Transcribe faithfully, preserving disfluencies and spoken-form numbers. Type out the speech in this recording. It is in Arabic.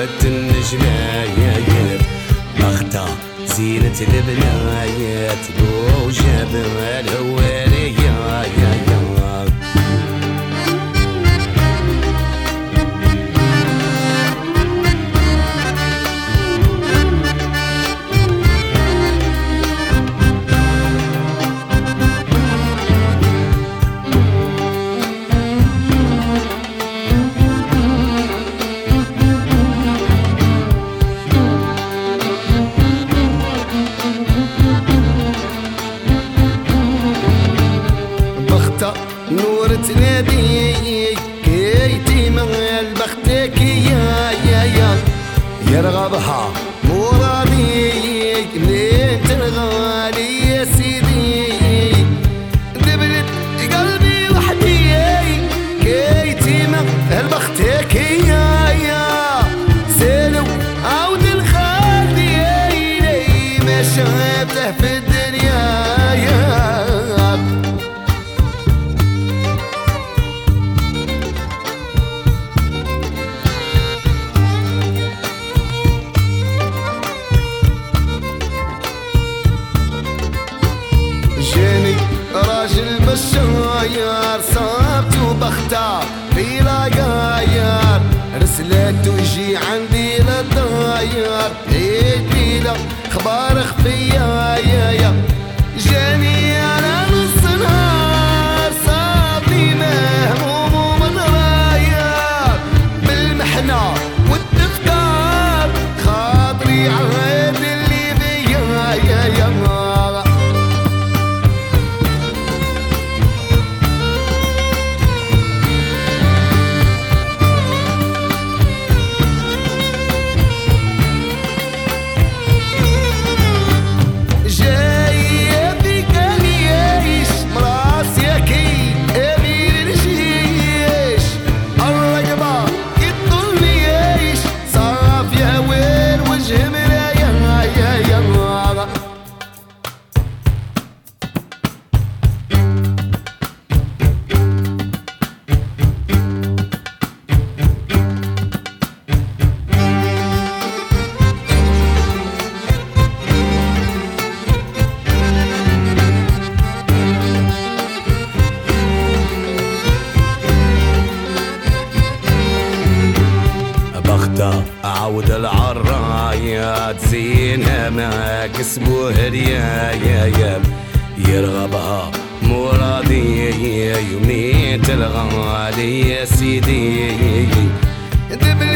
زينة النجمايات بختة زينة البنايات لو جابها الهوارية يا يا نور تنادي كيتي من البختك يا يا يا يرغبها مرادي منين تنغالي يا سيدي دبلت قلبي وحدي كيتي من البختك يا يا سالو عود الخالدي ما شافته في الدنيا يا جاني راجل بالشاير صابته بختار في لاقاير رسلته يجي عندي للداير عيد له اخبار خفيه يا يا جاني انا نص نهار صابني مهموم ومتغير بالمحنه والتفكار خاطري عهد اللي بيا يا يا عود العرايات زينها ما كسبوا هديايا يرغبها مرادي يوميت الغالي يا سيدي